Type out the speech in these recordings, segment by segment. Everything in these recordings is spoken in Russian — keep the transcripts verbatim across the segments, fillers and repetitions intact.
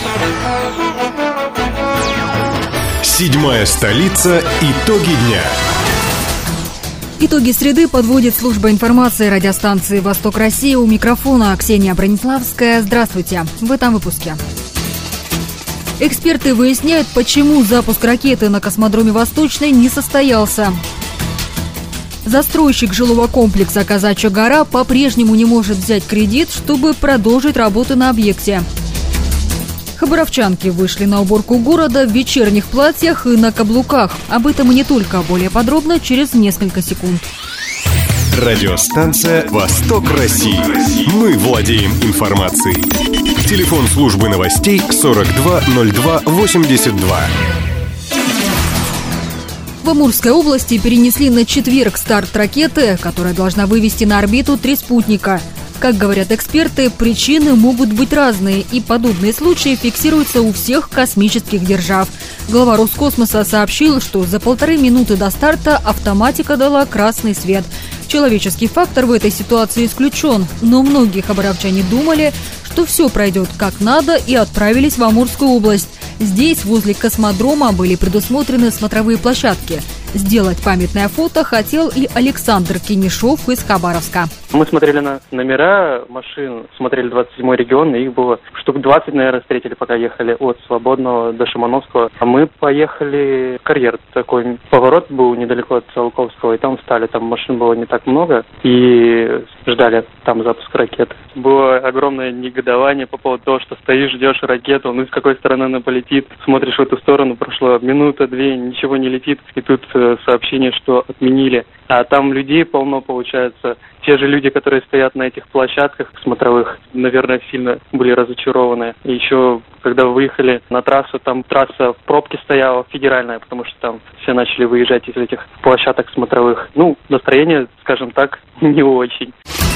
Седьмая столица. Итоги дня. Итоги среды подводит служба информации радиостанции «Восток России». У микрофона Ксения Брониславская. Здравствуйте. В этом выпуске. Эксперты выясняют, почему запуск ракеты на космодроме «Восточный» не состоялся. Застройщик жилого комплекса «Казачья гора» по-прежнему не может взять кредит, чтобы продолжить работы на объекте. Хабаровчанки вышли на уборку города в вечерних платьях и на каблуках. Об этом и не только, более подробно через несколько секунд. Радиостанция «Восток России». Мы владеем информацией. Телефон службы новостей сорок два ноль два восемьдесят два. В Амурской области перенесли на четверг старт ракеты, которая должна вывести на орбиту три спутника. Как говорят эксперты, причины могут быть разные, и подобные случаи фиксируются у всех космических держав. Глава Роскосмоса сообщил, что за полторы минуты до старта автоматика дала красный свет. Человеческий фактор в этой ситуации исключен, но многие хабаровчане думали, что все пройдет как надо, и отправились в Амурскую область. Здесь, возле космодрома, были предусмотрены смотровые площадки. Сделать памятное фото хотел и Александр Кинешов из Хабаровска. Мы смотрели на номера машин, смотрели двадцать седьмой регион, и их было штук двадцать, наверное, встретили, пока ехали от Свободного до Шимановского. А мы поехали в карьер. Такой поворот был недалеко от Циолковского, и там встали. Там машин было не так много, и ждали там запуск ракеты. Было огромное негодование по поводу того, что стоишь, ждешь ракету, ну с какой стороны она полетит. Смотришь в эту сторону, прошло минута-две, ничего не летит, и тут сообщение, что отменили. А там людей полно, получается. Те же люди, которые стоят на этих площадках смотровых, наверное, сильно были разочарованы. И еще, когда выехали на трассу, там трасса в пробке стояла, федеральная, потому что там все начали выезжать из этих площадок смотровых. Ну, настроение, скажем так, не очень.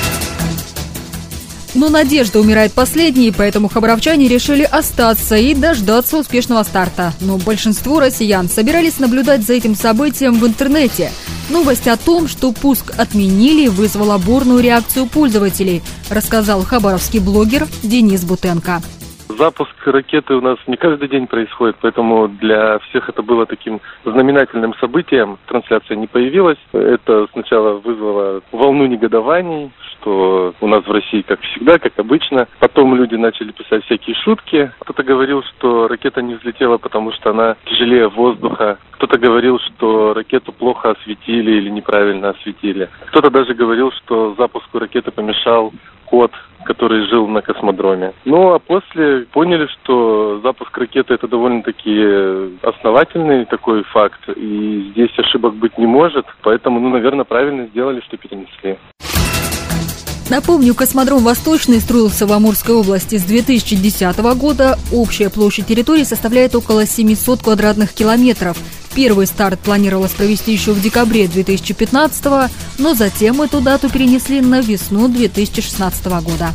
Но надежда умирает последней, поэтому хабаровчане решили остаться и дождаться успешного старта. Но большинство россиян собирались наблюдать за этим событием в интернете. Новость о том, что пуск отменили, вызвала бурную реакцию пользователей, рассказал хабаровский блогер Денис Бутенко. Запуск ракеты у нас не каждый день происходит, поэтому для всех это было таким знаменательным событием. Трансляция не появилась. Это сначала вызвало волну негодований, что у нас в России как всегда, как обычно. Потом люди начали писать всякие шутки. Кто-то говорил, что ракета не взлетела, потому что она тяжелее воздуха. Кто-то говорил, что ракету плохо осветили или неправильно осветили. Кто-то даже говорил, что запуску ракеты помешал кот, который жил на космодроме. Ну, а после поняли, что запуск ракеты – это довольно-таки основательный такой факт, и здесь ошибок быть не может, поэтому, ну, наверное, правильно сделали, что перенесли. Напомню, космодром «Восточный» строился в Амурской области с две тысячи десятого года. Общая площадь территории составляет около семьсот квадратных километров. Первый старт планировалось провести еще в декабре две тысячи пятнадцатого, но затем эту дату перенесли на весну две тысячи шестнадцатого года.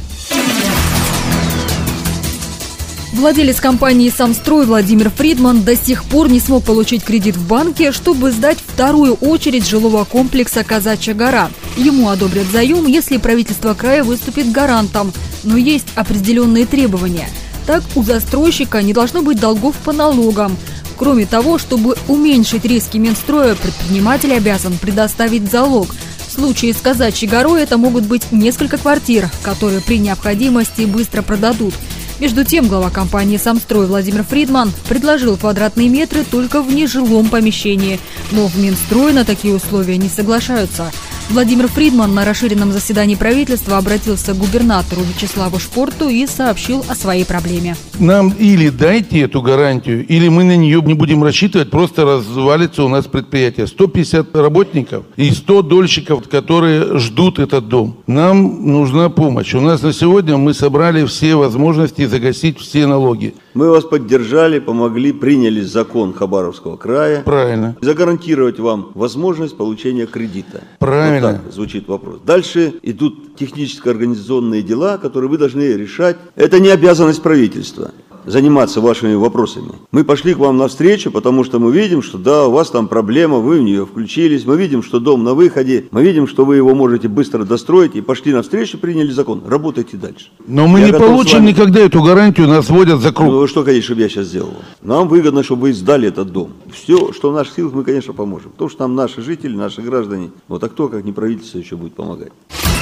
Владелец компании «Самстрой» Владимир Фридман до сих пор не смог получить кредит в банке, чтобы сдать вторую очередь жилого комплекса «Казачья гора». Ему одобрят заем, если правительство края выступит гарантом. Но есть определенные требования. Так, у застройщика не должно быть долгов по налогам. Кроме того, чтобы уменьшить риски Минстроя, предприниматель обязан предоставить залог. В случае с «Казачьей горой» это могут быть несколько квартир, которые при необходимости быстро продадут. Между тем, глава компании «Самстрой» Владимир Фридман предложил квадратные метры только в нежилом помещении. Но в Минстрой на такие условия не соглашаются. Владимир Фридман на расширенном заседании правительства обратился к губернатору Вячеславу Шпорту и сообщил о своей проблеме. Нам или дайте эту гарантию, или мы на нее не будем рассчитывать, просто развалится у нас предприятие. сто пятьдесят работников и сто дольщиков, которые ждут этот дом. Нам нужна помощь. У нас на сегодня мы собрали все возможности загасить все налоги. Мы вас поддержали, помогли, приняли закон Хабаровского края. Правильно. Загарантировать вам возможность получения кредита. Правильно. Вот так звучит вопрос. Дальше идут техническо-организационные дела, которые вы должны решать. Это не обязанность правительства. заниматься вашими вопросами. Мы пошли к вам навстречу, потому что мы видим, что да, у вас там проблема, вы в нее включились, мы видим, что дом на выходе, мы видим, что вы его можете быстро достроить, и пошли навстречу, приняли закон. Работайте дальше. Но мы я не получим вами... никогда эту гарантию, нас вводят за круг. Ну, вы что хотите, чтобы я сейчас сделал? Нам выгодно, чтобы вы сдали этот дом. Все, что в наших силах, мы, конечно, поможем. Потому что там наши жители, наши граждане. Вот а кто, как не правительство, еще будет помогать.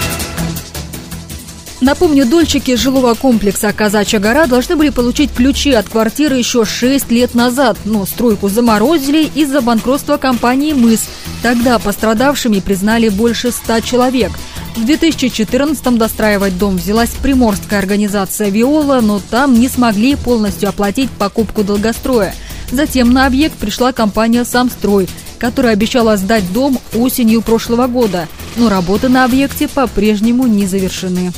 Напомню, дольщики жилого комплекса «Казачья гора» должны были получить ключи от квартиры еще шесть лет назад, но стройку заморозили из-за банкротства компании «Мыс». Тогда пострадавшими признали больше ста человек. В две тысячи четырнадцатом достраивать дом взялась приморская организация «Виола», но там не смогли полностью оплатить покупку долгостроя. Затем на объект пришла компания «Самстрой», которая обещала сдать дом осенью прошлого года. Но работы на объекте по-прежнему не завершены.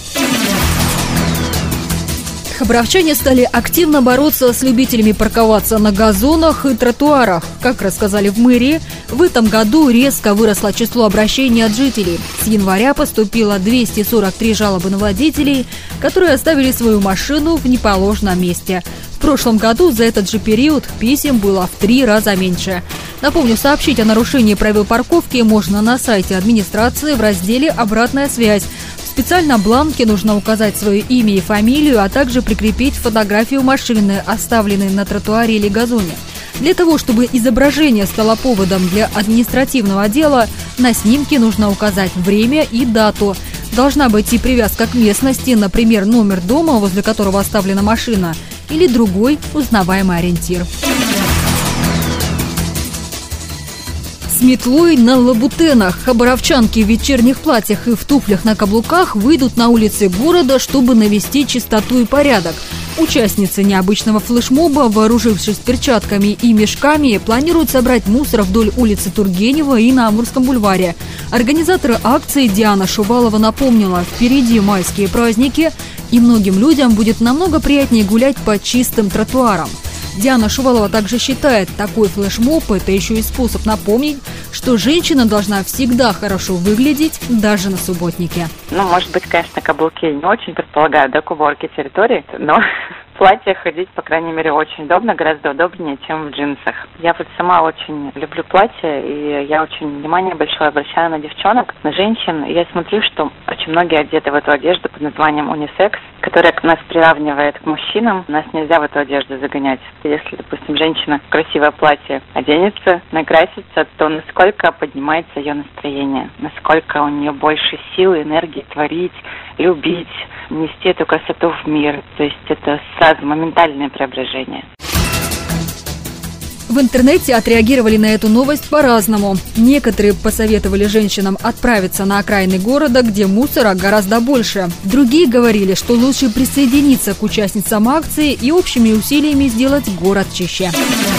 Хабаровчане стали активно бороться с любителями парковаться на газонах и тротуарах. Как рассказали в мэрии, в этом году резко выросло число обращений от жителей. С января поступило двести сорок три жалобы на водителей, которые оставили свою машину в неположенном месте. В прошлом году за этот же период писем было в три раза меньше. Напомню, сообщить о нарушении правил парковки можно на сайте администрации в разделе «Обратная связь». В специальном бланке нужно указать свое имя и фамилию, а также прикрепить фотографию машины, оставленной на тротуаре или газоне. Для того, чтобы изображение стало поводом для административного дела, на снимке нужно указать время и дату. Должна быть и привязка к местности, например, номер дома, возле которого оставлена машина, или другой узнаваемый ориентир. С метлой на лабутенах. Хабаровчанки в вечерних платьях и в туфлях на каблуках выйдут на улицы города, чтобы навести чистоту и порядок. Участницы необычного флешмоба, вооружившись перчатками и мешками, планируют собрать мусор вдоль улицы Тургенева и на Амурском бульваре. Организаторы акции Диана Шувалова напомнила, впереди майские праздники, и многим людям будет намного приятнее гулять по чистым тротуарам. Диана Шувалова также считает, такой флешмоб – это еще и способ напомнить, что женщина должна всегда хорошо выглядеть, даже на субботнике. Ну, может быть, конечно, каблуки не очень предполагают, да, к уборке территории, но в платье ходить, по крайней мере, очень удобно, гораздо удобнее, чем в джинсах. Я вот сама очень люблю платья, и я очень внимание большое обращаю на девчонок, на женщин. И я смотрю, что очень многие одеты в эту одежду под названием унисекс, которая нас приравнивает к мужчинам. Нас нельзя в эту одежду загонять. Если, допустим, женщина в красивое платье оденется, накрасится, то насколько поднимается ее настроение, насколько у нее больше силы, энергии творить, любить, нести эту красоту в мир. То есть это сразу моментальное преображение. В интернете отреагировали на эту новость по-разному. Некоторые посоветовали женщинам отправиться на окраины города, где мусора гораздо больше. Другие говорили, что лучше присоединиться к участницам акции и общими усилиями сделать город чище.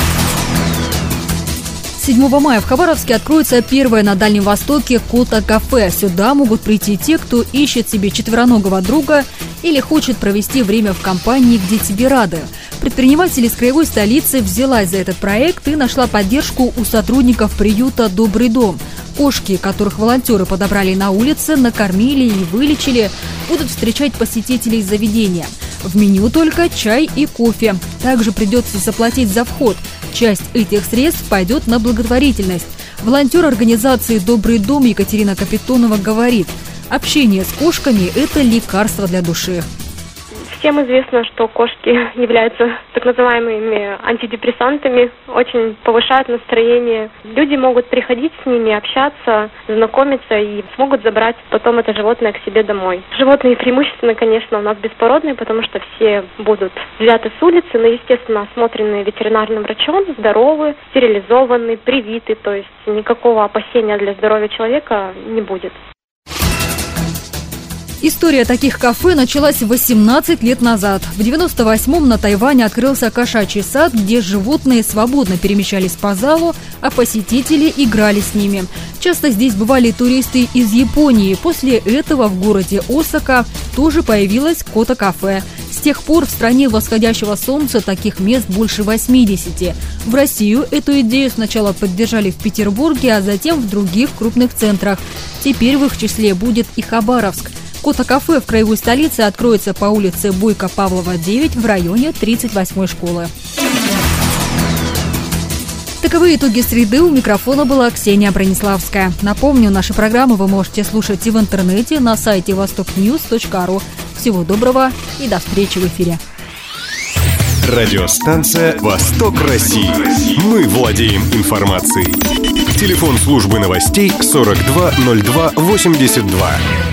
седьмого мая в Хабаровске откроется первое на Дальнем Востоке кота-кафе. Сюда могут прийти те, кто ищет себе четвероногого друга или хочет провести время в компании, где тебе рады. Предприниматель из краевой столицы взялась за этот проект и нашла поддержку у сотрудников приюта «Добрый дом». Кошки, которых волонтеры подобрали на улице, накормили и вылечили, будут встречать посетителей заведения. В меню только чай и кофе. Также придется заплатить за вход. Часть этих средств пойдет на благотворительность. Волонтер организации «Добрый дом» Екатерина Капитонова говорит, общение с кошками – это лекарство для души. Всем известно, что кошки являются так называемыми антидепрессантами, очень повышают настроение. Люди могут приходить с ними, общаться, знакомиться и смогут забрать потом это животное к себе домой. Животные преимущественно, конечно, у нас беспородные, потому что все будут взяты с улицы, но, естественно, осмотрены ветеринарным врачом, здоровы, стерилизованы, привиты, то есть никакого опасения для здоровья человека не будет. История таких кафе началась восемнадцать лет назад. В девяносто восьмом на Тайване открылся кошачий сад, где животные свободно перемещались по залу, а посетители играли с ними. Часто здесь бывали туристы из Японии. После этого в городе Осака тоже появилось кота-кафе. С тех пор в стране восходящего солнца таких мест больше восьмидесяти. В Россию эту идею сначала поддержали в Петербурге, а затем в других крупных центрах. Теперь в их числе будет и Хабаровск. Кота-кафе в краевой столице откроется по улице Бойко-Павлова, девять в районе тридцать восьмой школы. Таковы итоги среды. У микрофона была Ксения Брониславская. Напомню, наши программы вы можете слушать и в интернете на сайте восток ньюс точка ру. Всего доброго и до встречи в эфире. Радиостанция «Восток России». Мы владеем информацией. Телефон службы новостей сорок два ноль два восемьдесят два.